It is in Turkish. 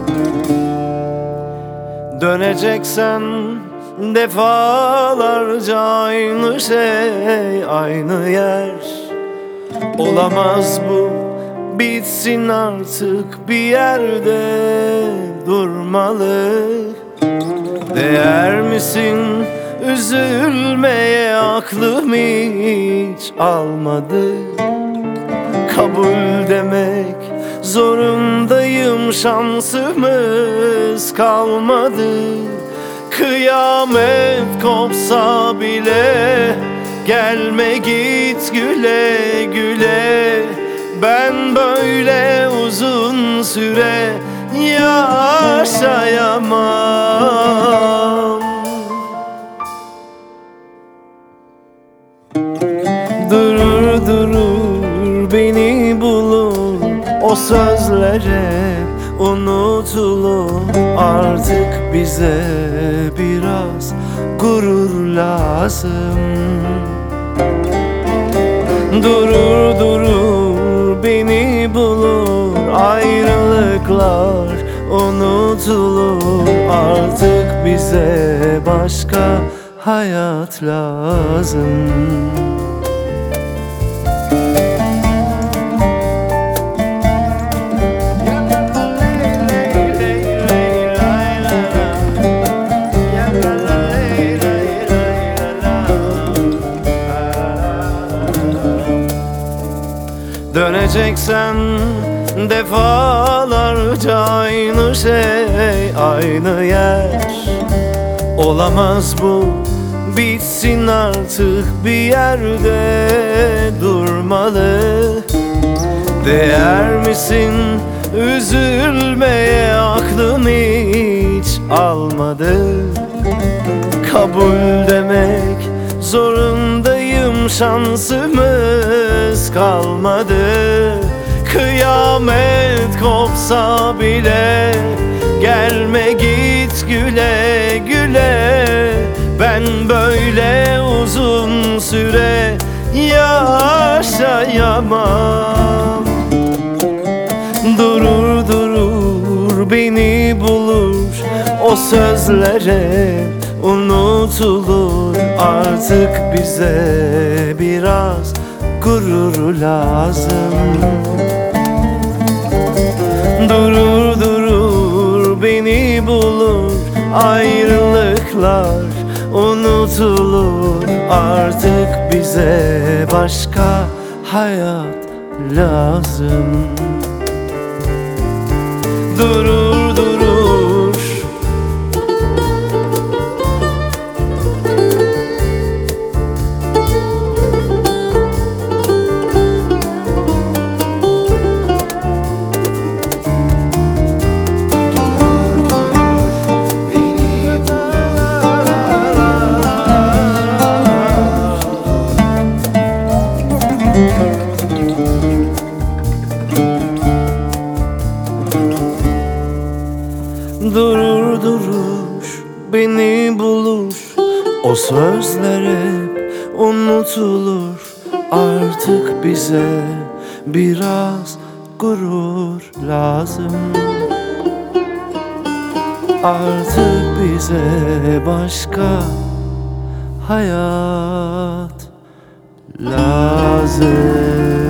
Döneceksen defalarca aynı şey, aynı yer. Olamaz bu, bitsin artık, bir yerde durmalı. Değer misin üzülmeye, aklım hiç almadı. Kabul demek zorundayım, şansımız kalmadı. Kıyamet kopsa bile gelme git güle güle. Ben böyle uzun süre yaşayamam. Durur durur beni bulur, o sözlere unutulur. Artık bize biraz gurur lazım. Durur durur beni bulur, ayrılıklar unutulur. Artık bize başka hayat lazım. Döneceksen defalarca aynı şey, aynı yer. Olamaz bu, bitsin artık, bir yerde durmalı. Değer misin üzülmeye, aklım hiç almadı. Kabul demek zorundayım, şansımız kalmadı. Kıyamet kopsa bile gelme git güle güle. Ben böyle uzun süre yaşayamam. Durur durur beni bulur, o sözlere unutulur. Artık bize biraz gurur lazım. Durur durur beni bulur, ayrılıklar unutulur. Artık bize başka hayat lazım. Durur durur, durur durur beni bulur, o sözler hep unutulur. Artık bize biraz gurur lazım. Artık bize başka hayat lazım.